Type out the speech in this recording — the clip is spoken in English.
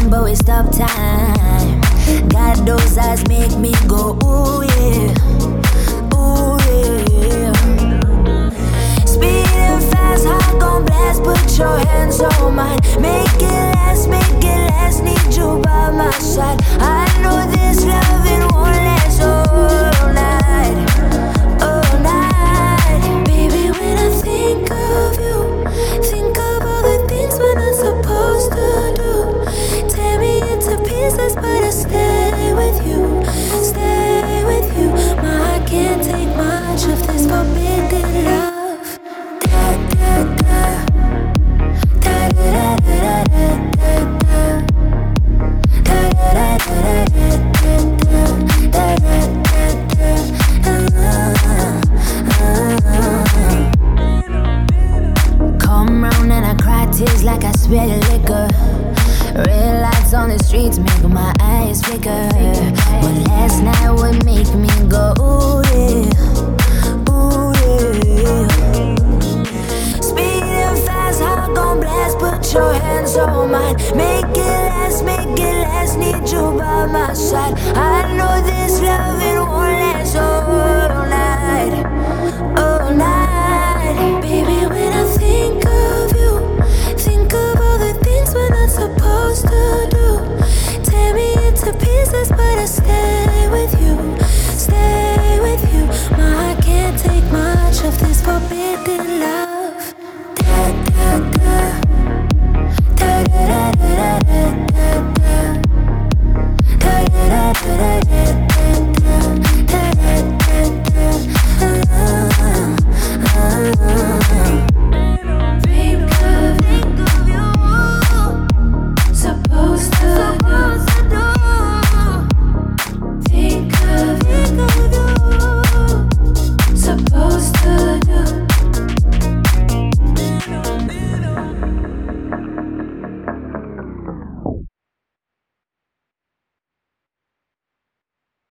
but we stop time. Got those eyes make me go, ooh yeah, ooh yeah. Speeding fast, heart gon' blast, put your hands on mine. Make it last, need you by my side. I know this loving won't last all night, all night. Baby, when I think of you, think of all the things we're not supposed to do. Tear me into pieces, but I stay with you, stay with you. My heart can't take much of this forbidden love. Come round and I cry tears like I spill liquor. Red lights on the streets make my eyes flicker. But last night would make me go, ooh yeah, ooh yeah. Speeding fast, heart gon' blast, put your hands on mine. Make it last, need you by my side. I know this loving won't last all